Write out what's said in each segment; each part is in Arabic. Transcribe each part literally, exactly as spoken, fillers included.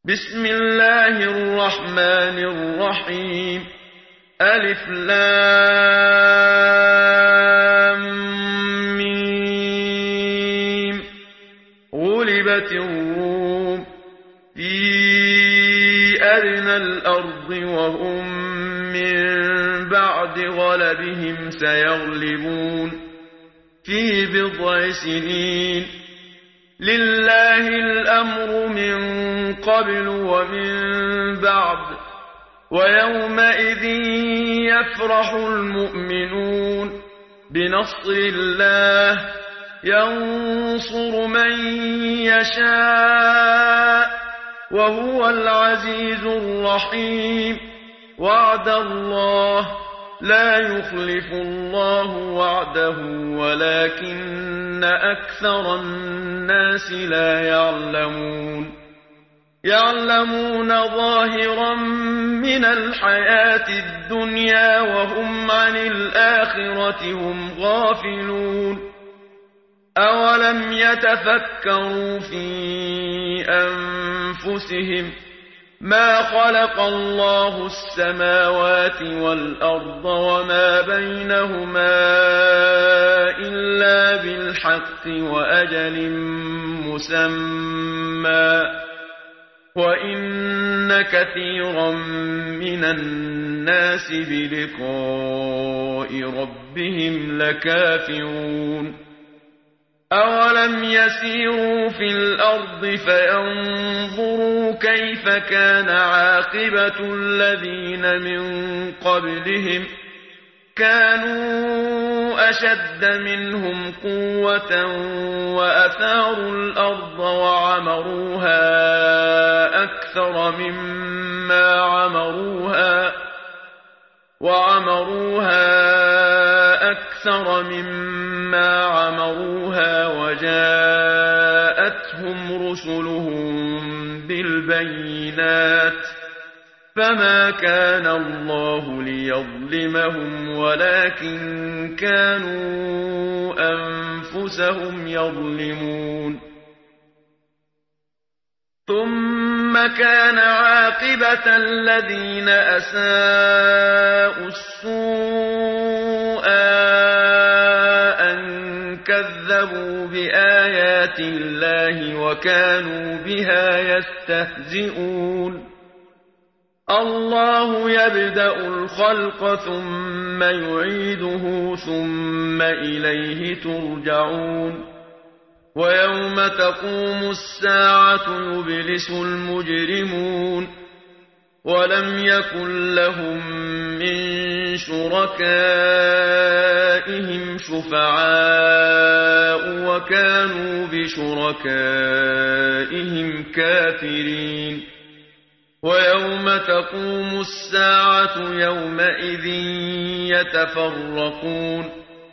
بسم الله الرحمن الرحيم ألف لام ميم غلبت الروم في أدنى الأرض وهم من بعد غلبهم سيغلبون في بضع سنين لله الأمر من قبل ومن بعد ويومئذ يفرح المؤمنون بنصر الله ينصر من يشاء وهو العزيز الرحيم وعد الله لا يخلف الله وعده ولكن أكثر الناس لا يعلمون يعلمون ظاهرا من الحياة الدنيا وهم عن الآخرة هم غافلون أولم يتفكروا في أنفسهم ما خلق الله السماوات والأرض وما بينهما إلا بالحق وأجل مسمى وإن كثيرا من الناس بلقاء ربهم لكافرون أولم يسيروا في الأرض فينظروا كيف كان عاقبة الذين من قبلهم كانوا أشد منهم قوة وأثاروا الأرض وعمروها أكثر مما عمروها وعمروها أكثر مما عمروها وجاءتهم رسلهم بالبينات فما كان الله ليظلمهم ولكن كانوا أنفسهم يظلمون ثم كان عاقبة الذين أساءوا السوء أن كذبوا بآيات الله وكانوا بها يستهزئون الله يبدأ الخلق ثم يعيده ثم إليه ترجعون ويوم تقوم الساعة يبلس المجرمون ولم يكن لهم من شركائهم شفعاء وكانوا بشركائهم كافرين ويوم تقوم الساعة يومئذ يتفرقون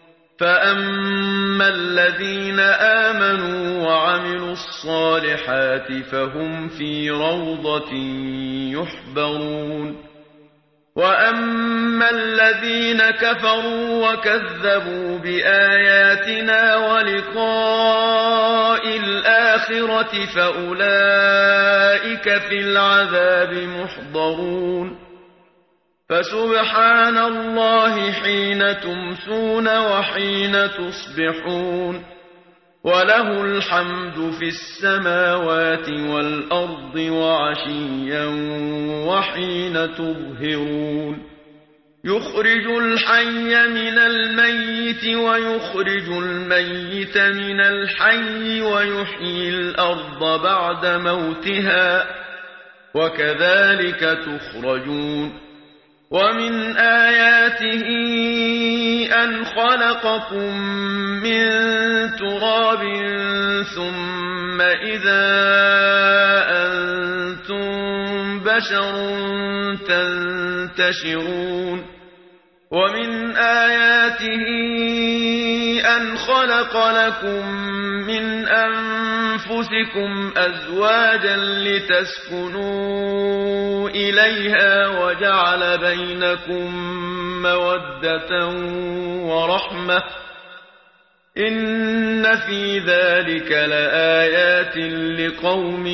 فأما الذين آمنوا وعملوا الصالحات فهم في روضة يحبرون وأما الذين كفروا وكذبوا بآياتنا ولقاء الآخرة فأولئك في العذاب محضرون فسبحان الله حين تمسون وحين تصبحون وله الحمد في السماوات والأرض وعشيا وحين تظهرون يخرج الحي من الميت ويخرج الميت من الحي ويحيي الأرض بعد موتها وكذلك تخرجون ومن آياته أن خلقكم من تراب ثم إذا أنتم بشر تنتشرون ومن آياته أن خلق لكم من أنفسكم أزواجا لتسكنوا إليها وجعل بينكم مودة ورحمة إن في ذلك لآيات لقوم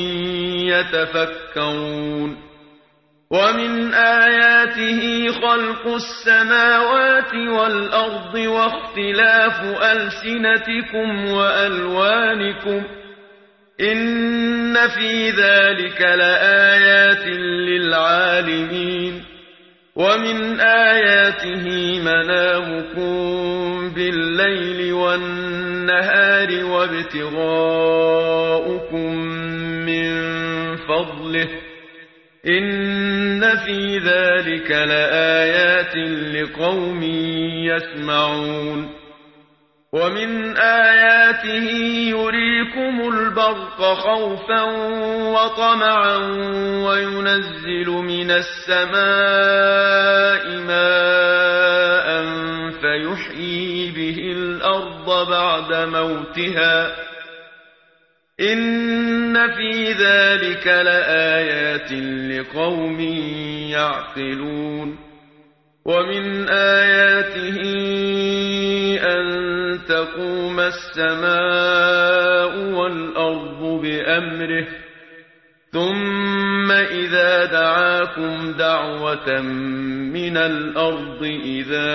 يتفكرون ومن آياته خلق السماوات والأرض واختلاف ألسنتكم وألوانكم إن في ذلك لآيات للعالمين ومن آياته منامكم بالليل والنهار وابتغاؤكم من فضله إن في ذلك لآيات لقوم يسمعون ومن آياته يريكم البرق خوفا وطمعا وينزل من السماء ماء فيحيي به الأرض بعد موتها إن في ذلك لآيات لقوم يعقلون ومن آياته أن تقوم السماء والأرض بأمره ثم إذا دعاكم دعوة من الأرض إذا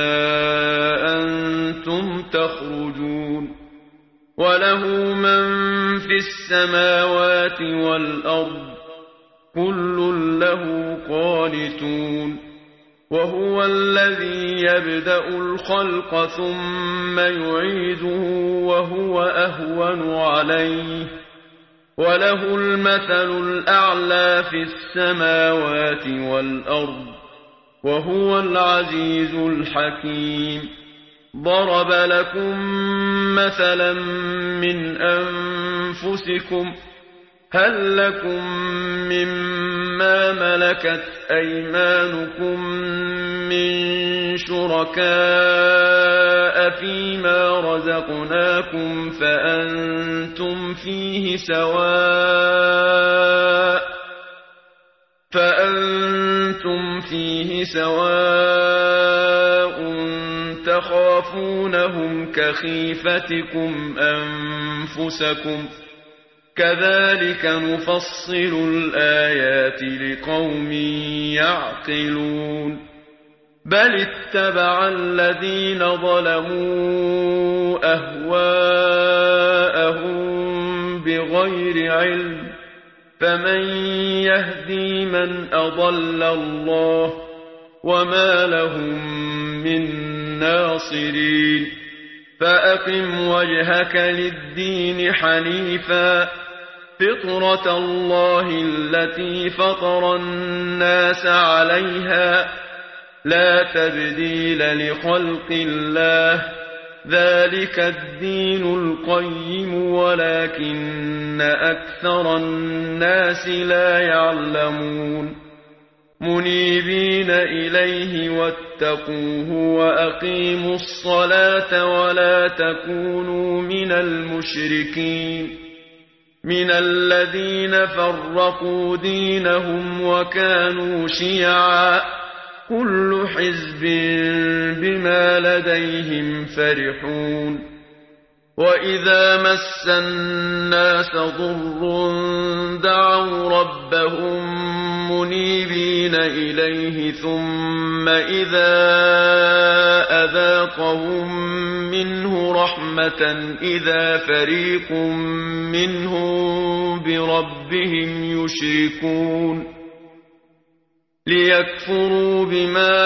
أنتم تخرجون وله من في السماوات والأرض كل له قانتون وهو الذي يبدأ الخلق ثم يعيده وهو أهون عليه وله المثل الأعلى في السماوات والأرض وهو العزيز الحكيم ضرب لكم مثلا من أنفسكم هل لكم مما ملكت أيمانكم من شركاء فيما رزقناكم فأنتم فيه سواء فأنتم فيه سواء تخافونهم كخيفتكم أنفسكم كذلك نفصل الآيات لقوم يعقلون بل اتبع الذين ظلموا أهواءهم بغير علم فمن يهدي من أضل الله وما لهم من ناصرين فأقم وجهك للدين حنيفا فطرة الله التي فطر الناس عليها لا تبديل لخلق الله ذلك الدين القيم ولكن أكثر الناس لا يعلمون منيبين إليه واتقوه وأقيموا الصلاة ولا تكونوا من المشركين من الذين فرقوا دينهم وكانوا شيعا كل حزب بما لديهم فرحون وإذا مس الناس ضر دعوا ربهم منيبين إليه ثم إذا أذاقهم منه رحمة إذا فريق منهم بربهم يشركون ليكفروا بما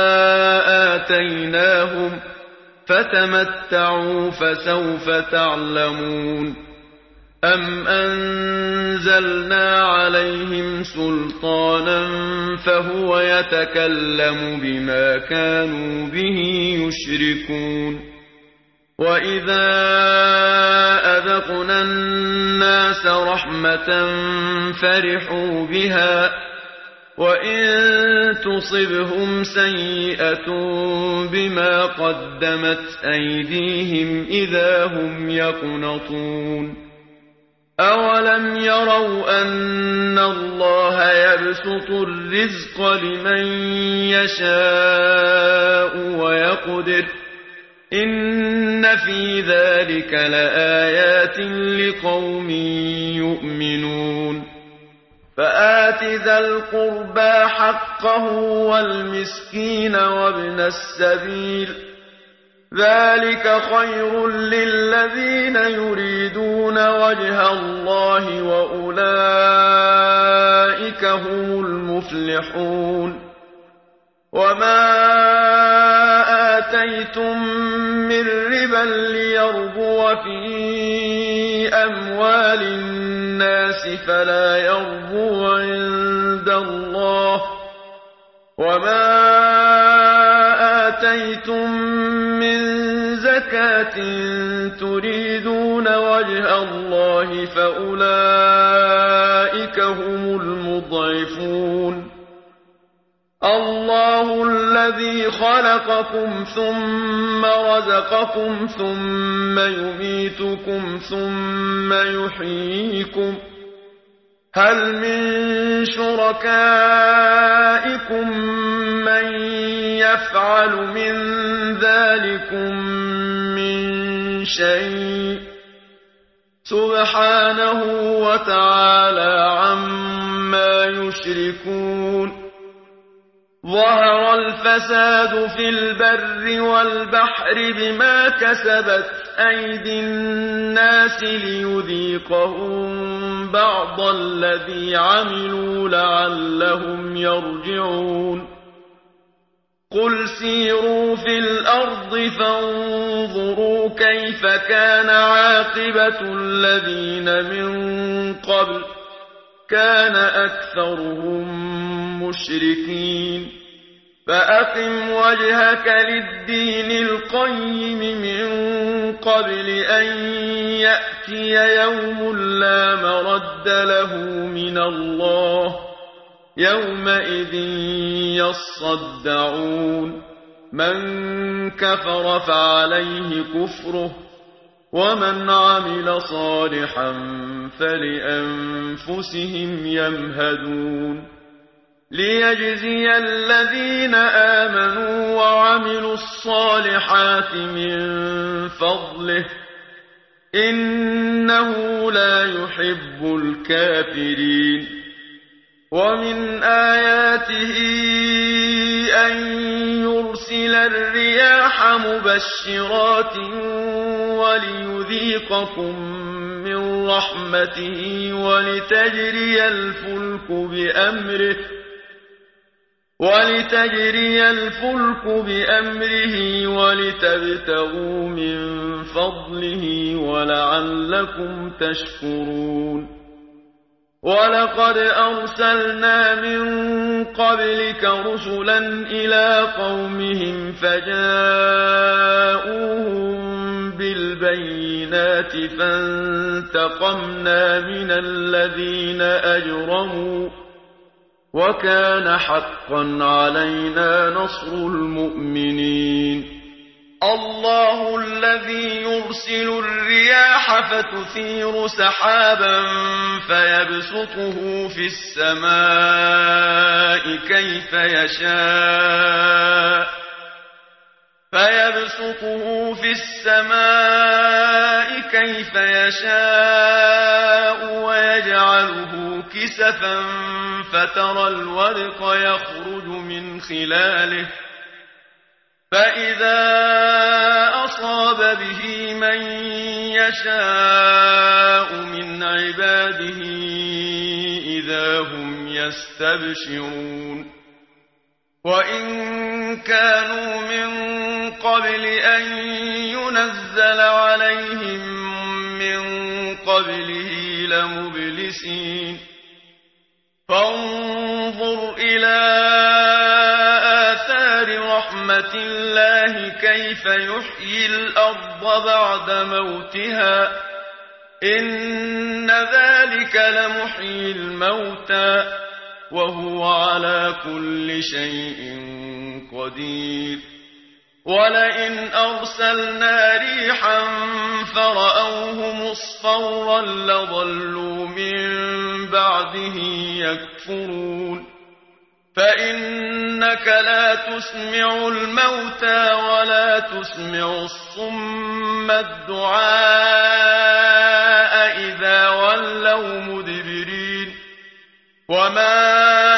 آتيناهم فتمتعوا فسوف تعلمون أم أنزلنا عليهم سلطانا فهو يتكلم بما كانوا به يشركون وإذا أذقنا الناس رحمة فرحوا بها وإن تصبهم سيئة بما قدمت أيديهم إذا هم يقنطون أولم يروا أن الله يبسط الرزق لمن يشاء ويقدر إن في ذلك لآيات لقوم يؤمنون فآت ذا القربى حقه والمسكين وابن السبيل ذلك خير للذين يريدون وجه الله وأولئك هم المفلحون وما آتيتم من ربا ليربو في أموال الناس فلا يربو عند الله وما آتيتم من زكاة تريدون وجه الله فأولئك هم المضعفون الله الذي خلقكم ثم رزقكم ثم يميتكم ثم يحييكم هل من شركائكم من يفعل من ذلكم من شيء سبحانه وتعالى عما يشركون ظهر الفساد في البر والبحر بما كسبت أيدي الناس ليذيقهم بعض الذي عملوا لعلهم يرجعون قل سيروا في الأرض فانظروا كيف كان عاقبة الذين من قبل كان أكثرهم مشركين فأقم وجهك للدين القيم من قبل أن يأتي يوم لا مرد له من الله يومئذ يصدعون من كفر فعليه كفره ومن عمل صالحا فلأنفسهم يمهدون ليجزي الذين آمنوا وعملوا الصالحات من فضله إنه لا يحب الكافرين ومن آياته أن يرسل الرياح مبشرات وليذيقكم من رحمته ولتجري الفلك بأمره ولتجري الفلك بأمره ولتبتغوا من فضله ولعلكم تشكرون ولقد أرسلنا من قبلك رسلا إلى قومهم فجاءوهم بالبينات فانتقمنا من الذين أجرموا وكان حقا علينا نصر المؤمنين الله الذي يرسل الرياح فتثير سحابا فيبسطه في السماء كيف يشاء فيبسطه في السماء كيف يشاء ويجعله كسفا فترى الودق يخرج من خلاله فإذا أصاب به من يشاء من عباده إذا هم يستبشرون وإن كانوا من قبل أن ينزل عليهم من قبله لمبلسين فانظر إلى آثار رحمة الله كيف يحيي الأرض بعد موتها إن ذلك لمحيي الموتى وهو على كل شيء قدير ولئن أرسلنا ريحا فرأوه مصفرا لظلوا من بعده يكفرون فإنك لا تسمع الموتى ولا تسمع الصم الدعاء إذا ولوا مدبرين وما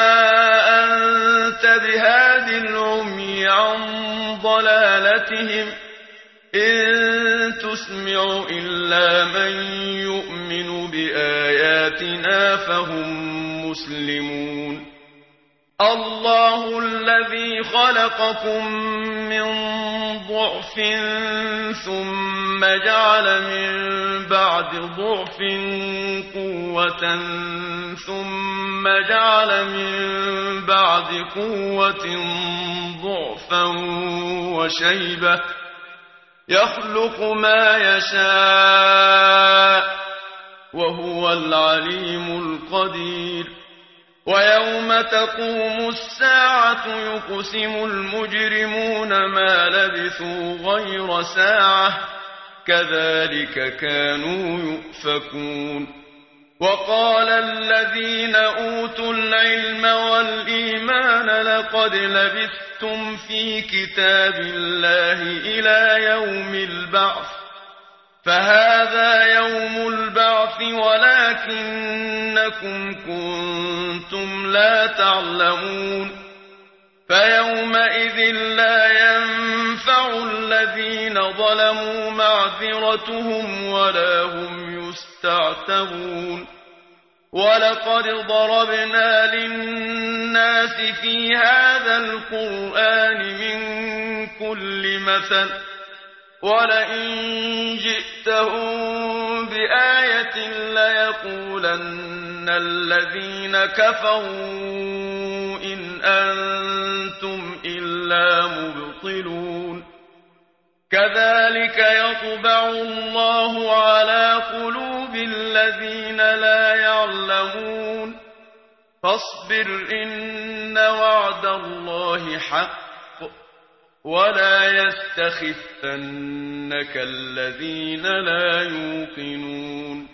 أنت بهاد العمي عن ضلالتهم إن تسمع إلا من يؤمن بآياتنا فهم مسلمون الله الذي خلقكم من ضعف ثم جعل من بعد ضعف قوة ثم جعل من بعد قوة ضعفا وشيبة يخلق ما يشاء وهو العليم القدير ويوم تقوم الساعة يقسم المجرمون ما لبثوا غير ساعة كذلك كانوا يؤفكون وقال الذين أوتوا العلم والإيمان لقد لبثتم في كتاب الله إلى يوم البعث فهذا يوم البعث ولكنكم كنتم لا تعلمون فيومئذ لا ينفع الذين ظلموا معذرتهم ولا هم يستعتبون ولقد ضربنا للناس في هذا القرآن من كل مثل ولئن جئتهم بآية ليقولن الذين كفروا إن أنتم إلا مبطلون كذلك يطبع الله على قلوب الذين لا يعلمون فاصبر إن وعد الله حق ولا يستخفنك الذين لا يوقنون